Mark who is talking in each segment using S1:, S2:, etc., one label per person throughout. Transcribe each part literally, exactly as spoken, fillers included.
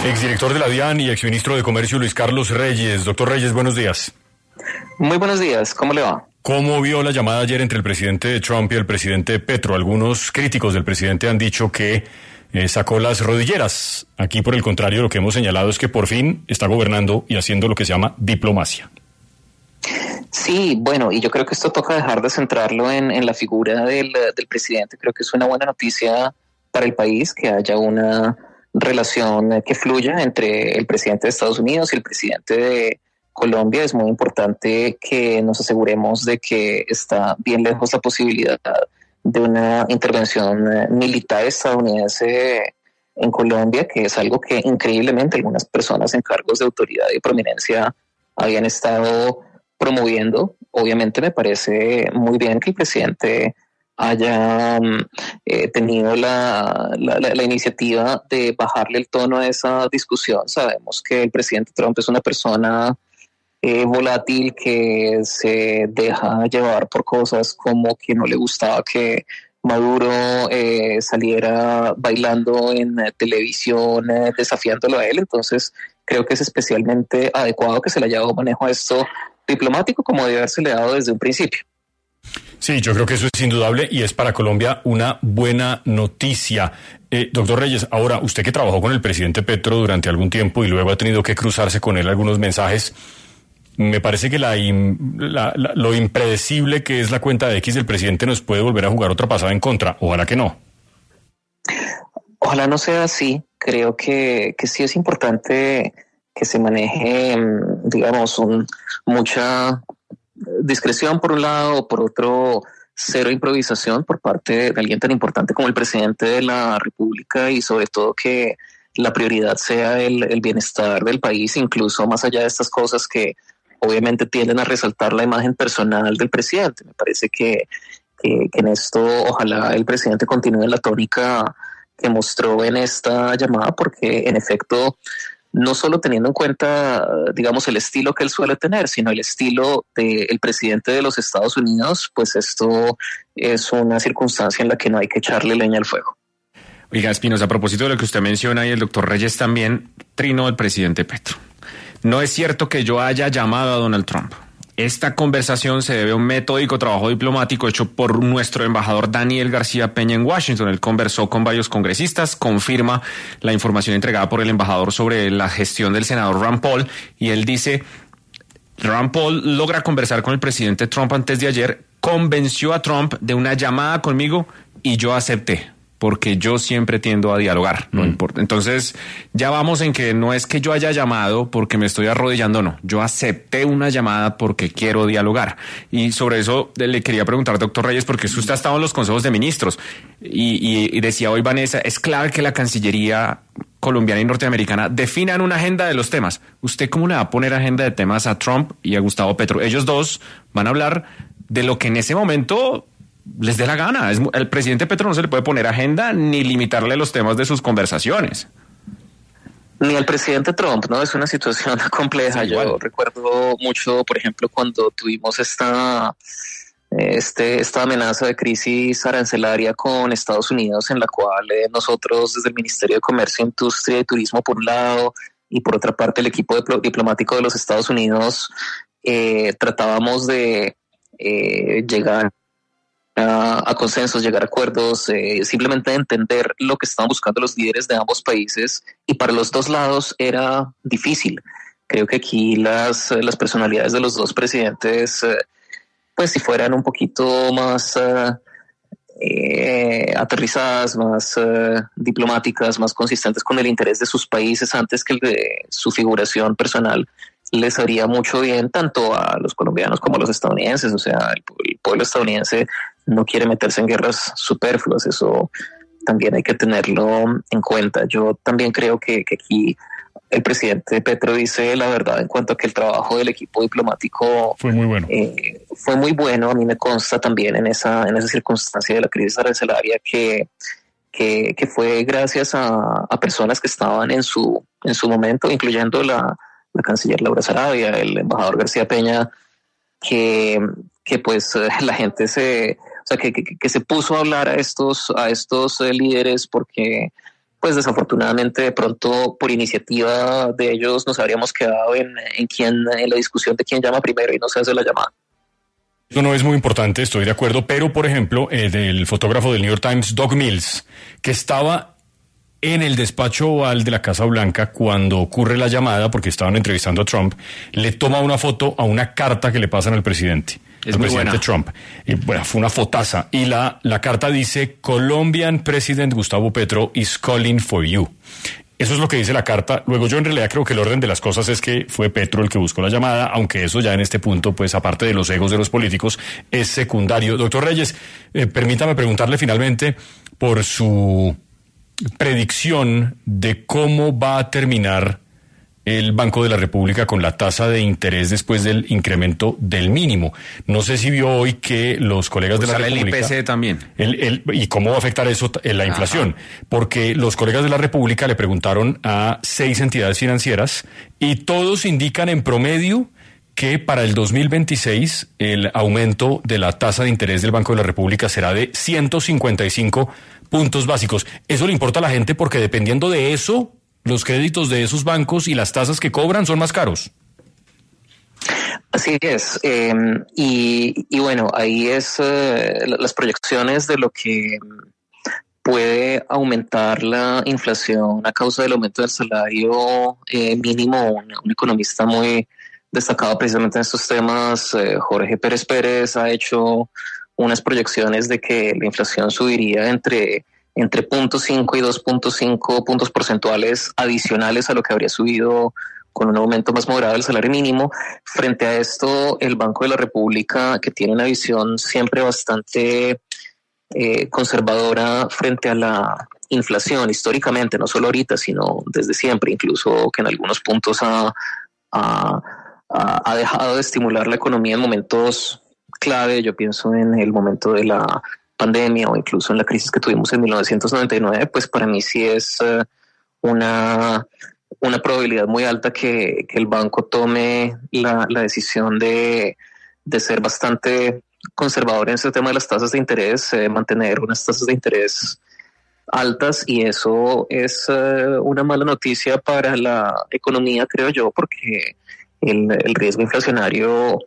S1: Exdirector de la DIAN y exministro de Comercio Luis Carlos Reyes. Doctor Reyes, buenos días.
S2: Muy buenos días, ¿cómo le va?
S1: ¿Cómo vio la llamada ayer entre el presidente Trump y el presidente Petro? Algunos críticos del presidente han dicho que eh, sacó las rodilleras. Aquí, por el contrario, lo que hemos señalado es que por fin está gobernando y haciendo lo que se llama diplomacia.
S2: Sí, bueno, y yo creo que esto toca dejar de centrarlo en, en la figura del, del presidente. Creo que es una buena noticia para el país que haya una relación que fluya entre el presidente de Estados Unidos y el presidente de Colombia. Es muy importante que nos aseguremos de que está bien lejos la posibilidad de una intervención militar estadounidense en Colombia, que es algo que increíblemente algunas personas en cargos de autoridad y prominencia habían estado promoviendo. Obviamente me parece muy bien que el presidente haya eh, tenido la, la, la, la iniciativa de bajarle el tono a esa discusión. Sabemos que el presidente Trump es una persona eh, volátil que se deja llevar por cosas como que no le gustaba que Maduro eh, saliera bailando en eh, televisión eh, desafiándolo a él. Entonces creo que es especialmente adecuado que se le haya dado manejo a esto diplomático como debe haberse le dado desde un principio.
S1: Sí, yo creo que eso es indudable y es para Colombia una buena noticia. Eh, doctor Reyes, ahora usted que trabajó con el presidente Petro durante algún tiempo y luego ha tenido que cruzarse con él algunos mensajes, me parece que la, la, la, lo impredecible que es la cuenta de X del presidente nos puede volver a jugar otra pasada en contra. Ojalá que no.
S2: Ojalá no sea así. Creo que, que sí es importante que se maneje, digamos, un, mucha discreción por un lado, por otro, cero improvisación por parte de alguien tan importante como el presidente de la República y sobre todo que la prioridad sea el, el bienestar del país, incluso más allá de estas cosas que obviamente tienden a resaltar la imagen personal del presidente. Me parece que, que, que en esto ojalá el presidente continúe en la tónica que mostró en esta llamada, porque en efecto no solo teniendo en cuenta, digamos, el estilo que él suele tener, sino el estilo del presidente de los Estados Unidos, pues esto es una circunstancia en la que no hay que echarle leña al fuego.
S3: Oiga, Espinosa, a propósito de lo que usted menciona y el doctor Reyes también, trino del presidente Petro. No es cierto que yo haya llamado a Donald Trump. Esta conversación se debe a un metódico trabajo diplomático hecho por nuestro embajador Daniel García Peña en Washington. Él conversó con varios congresistas, confirma la información entregada por el embajador sobre la gestión del senador Rand Paul y él dice, Rand Paul logra conversar con el presidente Trump antes de ayer, convenció a Trump de una llamada conmigo y yo acepté. Porque yo siempre tiendo a dialogar, no mm. importa. Entonces, ya vamos en que no es que yo haya llamado porque me estoy arrodillando, no. Yo acepté una llamada porque quiero dialogar. Y sobre eso le quería preguntar, doctor Reyes, porque usted ha estado en los consejos de ministros y, y, y decía hoy Vanessa, es clave que la Cancillería colombiana y norteamericana definan una agenda de los temas. ¿Usted cómo le va a poner agenda de temas a Trump y a Gustavo Petro? Ellos dos van a hablar de lo que en ese momento les dé la gana. Es, el presidente Petro no se le puede poner agenda ni limitarle los temas de sus conversaciones.
S2: Ni al presidente Trump, ¿no? Es una situación compleja. Sí, yo recuerdo mucho, por ejemplo, cuando tuvimos esta, este, esta amenaza de crisis arancelaria con Estados Unidos, en la cual eh, nosotros desde el Ministerio de Comercio, Industria y Turismo por un lado y por otra parte el equipo de, diplomático de los Estados Unidos eh, tratábamos de eh, llegar a consensos, llegar a acuerdos, eh, simplemente entender lo que estaban buscando los líderes de ambos países y para los dos lados era difícil. Creo que aquí las, las personalidades de los dos presidentes, eh, pues si fueran un poquito más uh, eh, aterrizadas, más uh, diplomáticas, más consistentes con el interés de sus países antes que el de su figuración personal, les haría mucho bien tanto a los colombianos como a los estadounidenses. O sea, el, el pueblo estadounidense no quiere meterse en guerras superfluas, eso también hay que tenerlo en cuenta. Yo también creo que, que aquí el presidente Petro dice la verdad en cuanto a que el trabajo del equipo diplomático
S1: fue muy bueno.
S2: Eh, fue muy bueno. A mí me consta también en esa, en esa circunstancia de la crisis arancelaria que, que, que fue gracias a, a personas que estaban en su, en su momento, incluyendo la la canciller Laura Sarabia, el embajador García Peña, que, que pues la gente se, o sea, que, que, que se puso a hablar a estos, a estos líderes porque pues desafortunadamente de pronto por iniciativa de ellos nos habríamos quedado en, en, quién, en la discusión de quién llama primero y no se hace la llamada.
S1: Eso no es muy importante, estoy de acuerdo, pero por ejemplo, eh, del fotógrafo del New York Times, Doug Mills, que estaba en el despacho oval de la Casa Blanca cuando ocurre la llamada, porque estaban entrevistando a Trump, le toma una foto a una carta que le pasan al presidente.
S3: Es
S1: al
S3: muy
S1: presidente
S3: buena.
S1: Trump. Y bueno, fue una fotaza. Y la, la carta dice, Colombian President Gustavo Petro is calling for you. Eso es lo que dice la carta. Luego yo en realidad creo que el orden de las cosas es que fue Petro el que buscó la llamada, aunque eso ya en este punto, pues aparte de los egos de los políticos, es secundario. Doctor Reyes, eh, permítame preguntarle finalmente por su predicción de cómo va a terminar el Banco de la República con la tasa de interés después del incremento del mínimo. No sé si vio hoy que los colegas
S3: pues
S1: de la
S3: sale
S1: República...
S3: el I P C también.
S1: El, el, ¿Y cómo va a afectar eso en la inflación? Ajá. Porque los colegas de la República le preguntaron a seis entidades financieras y todos indican en promedio que para el dos mil veintiséis el aumento de la tasa de interés del Banco de la República será de ciento cincuenta y cinco puntos básicos. Eso le importa a la gente porque dependiendo de eso, los créditos de esos bancos y las tasas que cobran son más caros.
S2: Así es. Eh, y, y bueno, ahí es eh, las proyecciones de lo que puede aumentar la inflación a causa del aumento del salario eh, mínimo. Un, un economista muy destacado precisamente en estos temas, eh, Jorge Pérez Pérez, ha hecho unas proyecciones de que la inflación subiría entre entre cero punto cinco y dos punto cinco puntos porcentuales adicionales a lo que habría subido con un aumento más moderado del salario mínimo. Frente a esto, el Banco de la República, que tiene una visión siempre bastante eh, conservadora frente a la inflación, históricamente, no solo ahorita, sino desde siempre, incluso que en algunos puntos ha, ha, ha dejado de estimular la economía en momentos clave. Yo pienso en el momento de la pandemia o incluso en la crisis que tuvimos en mil novecientos noventa y nueve, pues para mí sí es uh, una, una probabilidad muy alta que, que el banco tome la, la decisión de, de ser bastante conservador en ese tema de las tasas de interés, eh, mantener unas tasas de interés altas, y eso es uh, una mala noticia para la economía, creo yo, porque el, el riesgo inflacionario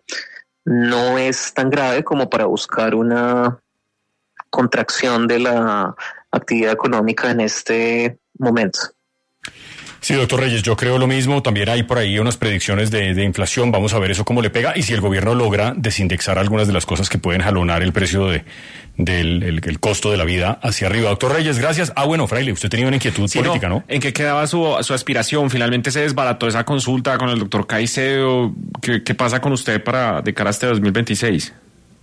S2: no es tan grave como para buscar una contracción de la actividad económica en este momento.
S1: Sí, doctor Reyes, yo creo lo mismo. También hay por ahí unas predicciones de, de inflación. Vamos a ver eso cómo le pega y si el gobierno logra desindexar algunas de las cosas que pueden jalonar el precio de, del el, el costo de la vida hacia arriba. Doctor Reyes, gracias. Ah, bueno, Fraile, usted tenía una inquietud sí, política, ¿no? ¿no?
S3: ¿En qué quedaba su, su aspiración? Finalmente se desbarató esa consulta con el doctor Caicedo. ¿Qué, qué pasa con usted para de cara a este dos mil veintiséis?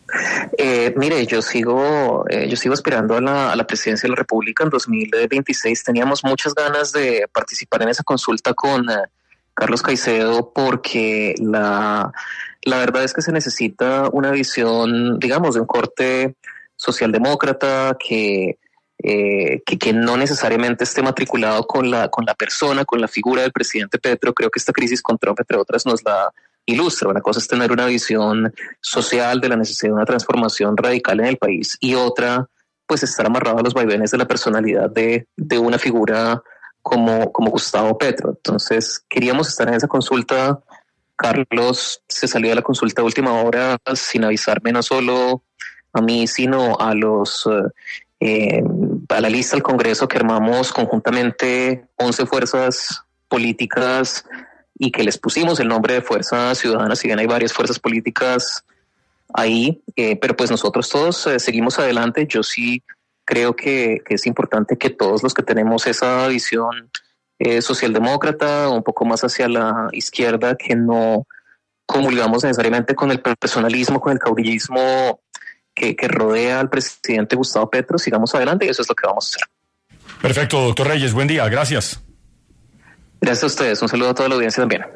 S2: Eh, mire, yo sigo, eh, yo sigo aspirando a la, a la presidencia de la República en dos mil veintiséis. Teníamos muchas ganas de participar en esa consulta con eh, Carlos Caicedo porque la, la verdad es que se necesita una visión, digamos, de un corte socialdemócrata que, eh, que, que no necesariamente esté matriculado con la, con la persona, con la figura del presidente Petro. Creo que esta crisis con Trump, entre otras, nos la ilustra. Una cosa es tener una visión social de la necesidad de una transformación radical en el país y otra, pues estar amarrado a los vaivenes de la personalidad de, de una figura como, como Gustavo Petro. Entonces queríamos estar en esa consulta. Carlos se salió de la consulta a última hora sin avisarme no solo a mí, sino a los eh, a la lista del Congreso que armamos conjuntamente once fuerzas políticas y que les pusimos el nombre de Fuerza Ciudadana, si bien hay varias fuerzas políticas ahí, eh, pero pues nosotros todos eh, seguimos adelante. Yo sí creo que, que es importante que todos los que tenemos esa visión eh, socialdemócrata, un poco más hacia la izquierda, que no comulgamos necesariamente con el personalismo, con el caudillismo que, que rodea al presidente Gustavo Petro, sigamos adelante y eso es lo que vamos a hacer.
S1: Perfecto, doctor Reyes, buen día, gracias.
S2: Gracias a ustedes, un saludo a toda la audiencia también.